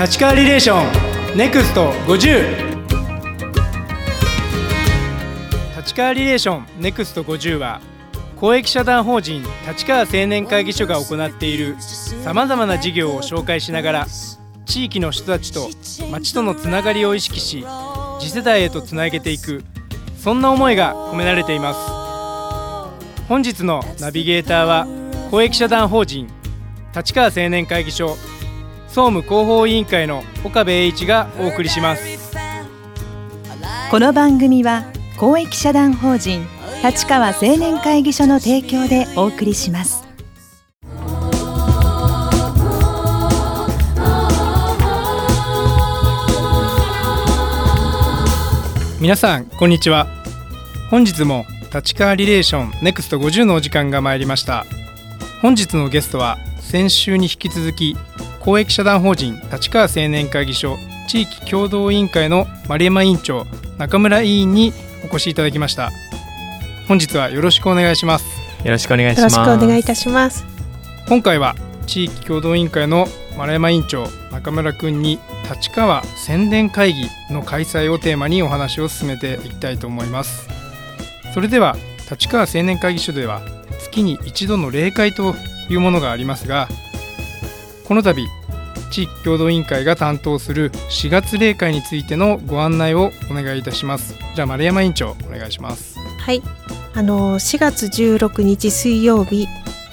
立川リレーションネクスト50。立川リレーションネクスト50は公益社団法人立川青年会議所が行っているさまざまな事業を紹介しながら、地域の人たちと町とのつながりを意識し、次世代へとつなげていく、そんな思いが込められています。本日のナビゲーターは公益社団法人立川青年会議所総務広報委員会の岡部栄一がお送りします。 この番組は公益社団法人立川青年会議所の提供でお送りします。 皆さんこんにちは。本日も立川リレーションネクスト50のお時間が参りました。本日のゲストは先週に引き続き公益社団法人立川青年会議所地域協同委員会の丸山委員長、中村委員にお越しいただきました。本日はよろしくお願いします。 よろしくお願いします。 よろしくお願いいたします。 今回は地域協同委員会の丸山委員長、中村くんに立川宣伝会議の開催をテーマにお話を進めていきたいと思います。それでは立川青年会議所では月に一度の例会というものがありますが、この度地域協同委員会が担当する4月例会についてのご案内をお願いいたします。じゃあ丸山委員長お願いします。 はい、4月16日水曜日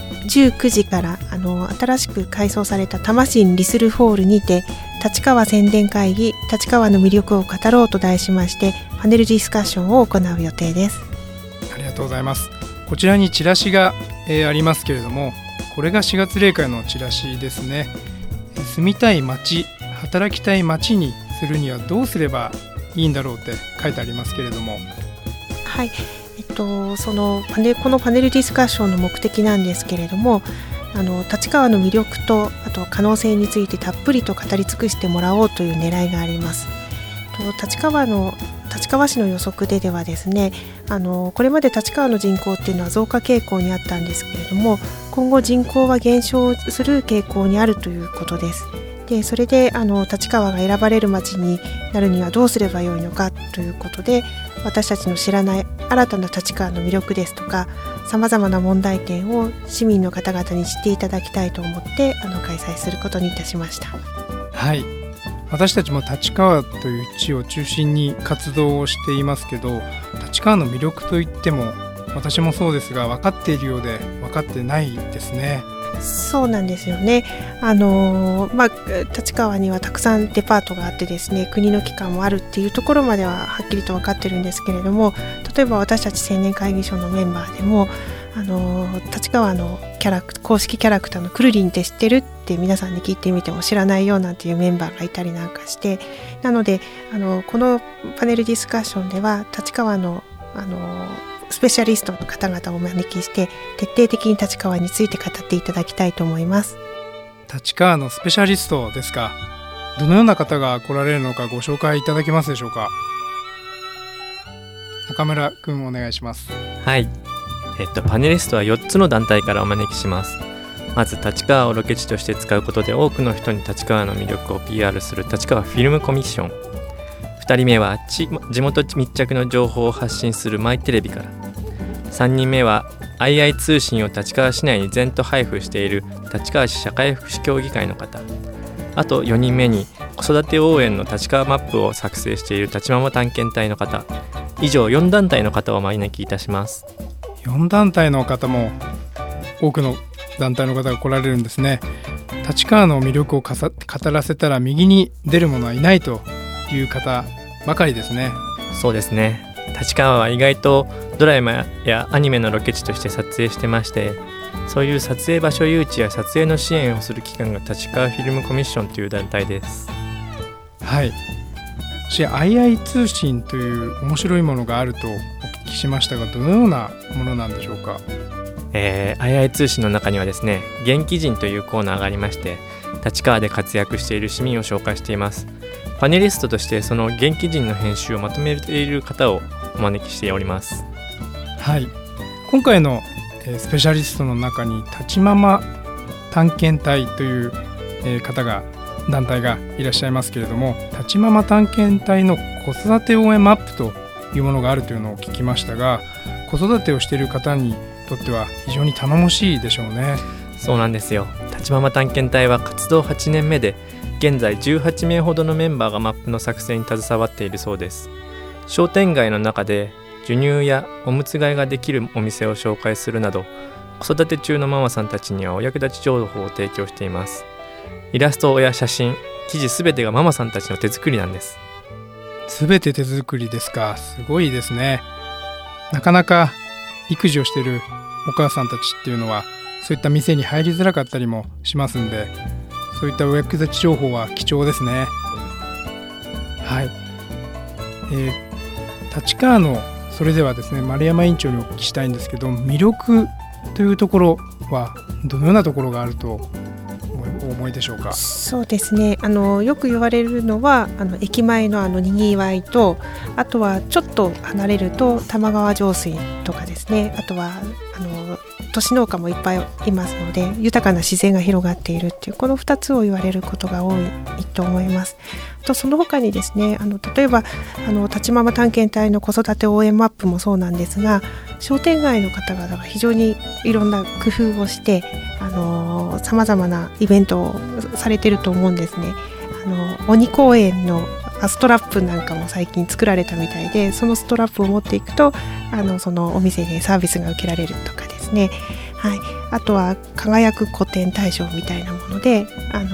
19時から新しく改装された多摩市リスルホールにて立川宣伝会議立川の魅力を語ろうと題しましてパネルディスカッションを行う予定です。 ありがとうございます。こちらにチラシが、ありますけれども、これが4月例会のチラシですね。住みたい街、働きたい街にするにはどうすればいいんだろうって書いてありますけれども、 はい、このパネルディスカッションの目的なんですけれども、立川の魅力とあと可能性についてたっぷりと語り尽くしてもらおうという狙いがあります。立川市の予測ではですね、これまで立川の人口っていうのは増加傾向にあったんですけれども、今後人口は減少する傾向にあるということです。でそれで立川が選ばれる街になるにはどうすればよいのかということで、私たちの知らない新たな立川の魅力ですとか、さまざまな問題点を市民の方々に知っていただきたいと思って開催することにいたしました。 はい、私たちも立川という地を中心に活動をしていますけど、立川の魅力といっても私もそうですが分かっているようで分かってないですね。 そうなんですよね。立川にはたくさんデパートがあってですね、国の機関もあるっていうところまでははっきりと分かってるんですけれども、例えば私たち青年会議所のメンバーでも立川の公式キャラクターのくるりんって知ってるって皆さんに聞いてみても知らないよなんていうメンバーがいたりなんかして、なのでこのパネルディスカッションでは立川のスペシャリストの方々をお招きして徹底的に立川について語っていただきたいと思います。 立川のスペシャリストですか。どのような方が来られるのかご紹介いただけますでしょうか。中村くんお願いします。 はい、パネリストは4つの団体からお招きします。まず立川をロケ地として使うことで多くの人に立川の魅力を PR する立川フィルムコミッション。2人目は地元密着の情報を発信するマイテレビから。3人目はII通信を立川市内に全途配布している立川市社会福祉協議会の方。あと4人目に子育て応援の立川マップを作成している立ママ探検隊の方。以上4団体の方をお招きいたします。 4団体の方も多くの団体の方が来られるんですね。立川の魅力を語らせたら右に出る者はいないという方ばかりですね。 そうですね。立川は意外とドラマやアニメのロケ地として撮影してまして、そういう撮影場所誘致や撮影の支援をする機関が立川フィルムコミッションという団体です。 はい、II通信という面白いものがあるとお聞きしましたが、どのようなものなんでしょうか。 II通信の中にはですね、元気人というコーナーがありまして、立川で活躍している市民を紹介しています。パネリストとしてその元気人の編集をまとめている方をお招きしております。 はい、今回のスペシャリストの中に立ちママ探検隊という方が団体がいらっしゃいますけれども、立ちママ探検隊の子育て応援マップというものがあるというのを聞きましたが、子育てをしている方にとっては非常に頼もしいでしょうね。 そうなんですよ。立ちママ探検隊は活動8年目で、現在18名ほどのメンバーがマップの作成に携わっているそうです。商店街の中で授乳やおむつ替えができるお店を紹介するなど、子育て中のママさんたちにはお役立ち情報を提供しています。イラストや写真、記事すべてがママさんたちの手作りなんです。 すべて手作りですか。すごいですね。なかなか育児をしているお母さんたちっていうのは、そういった店に入りづらかったりもしますんで、そういったお役立ち情報は貴重ですね。はい、立川のそれではですね、丸山委員長にお聞きしたいんですけど、魅力というところはどのようなところがあるとお思いでしょうか。 そうですね、よく言われるのは駅前のにぎわいと、あとはちょっと離れると玉川上水とかですね、あとは都市農家もいっぱいいますので、豊かな自然が広がっているっていう、この2つを言われることが多いと思います。とその他にですね、例えば立ちママ探検隊の子育て応援マップもそうなんですが、商店街の方々が非常にいろんな工夫をしてさまざまなイベントをされていると思うんですね。鬼公園のストラップなんかも最近作られたみたいで、そのストラップを持っていくとそのお店でサービスが受けられるとかですね、はい、あとは輝く個展大賞みたいなもので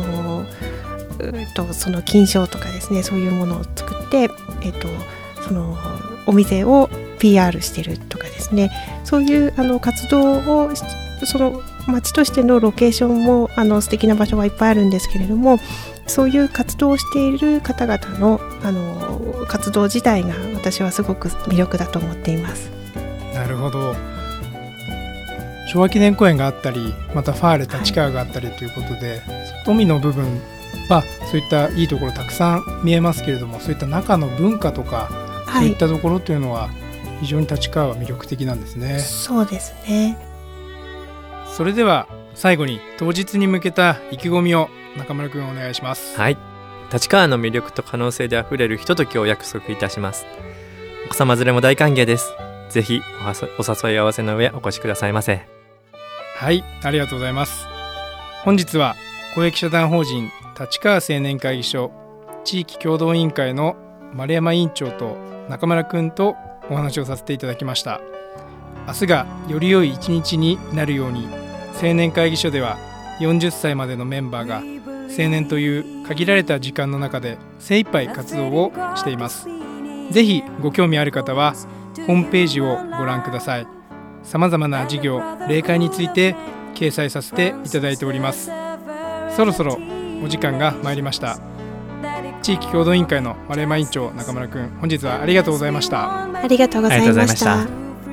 その金賞とかですね、そういうものを作って、そのお店を PR してるとかですね、そういう活動をその町としてのロケーションも素敵な場所はいっぱいあるんですけれども、そういう活動をしている方々の活動自体が私はすごく魅力だと思っています。 なるほど。昭和記念公園があったり、またファーレ立川があったりということで、海の部分はそういったいいところたくさん見えますけれども、そういった中の文化とか、はい、そういったところというのは非常に立川は魅力的なんですね。 そうですね。 それでは最後に当日に向けた意気込みを中村くんお願いします。 はい、立川の魅力と可能性であふれるひとときを約束いたします。お子様連れも大歓迎です。ぜひお誘い合わせの上お越しくださいませ。 はい、ありがとうございます。本日は公益社団法人立川青年会議所地域共同委員会の丸山委員長と中村くんとお話をさせていただきました。明日がより良い一日になるように、青年会議所では40歳までのメンバーが青年という限られた時間の中で精一杯活動をしています。ぜひご興味ある方はホームページをご覧ください。さまざまな事業、例会について掲載させていただいております。そろそろお時間が参りました。地域共同委員会の丸山委員長、中村くん、本日はありがとうございました。 ありがとうございました。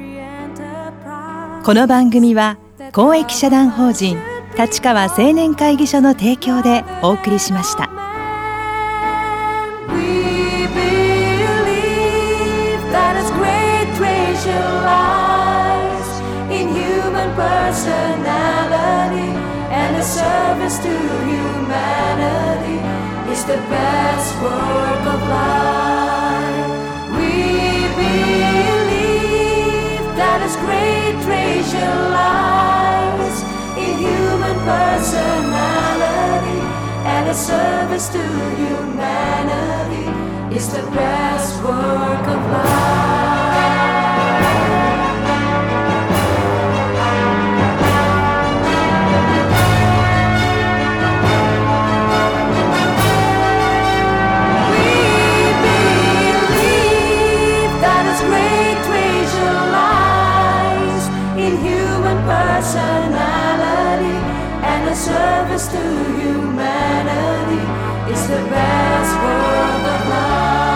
この番組は公益社団法人立川青年会議所の提供でお送りしました。 Personality and a service to humanity is the best work of life. We believe that His great treasure lies in human personality, and a service to humanity is the best work of life. Personality and a service to humanity is the best work of life.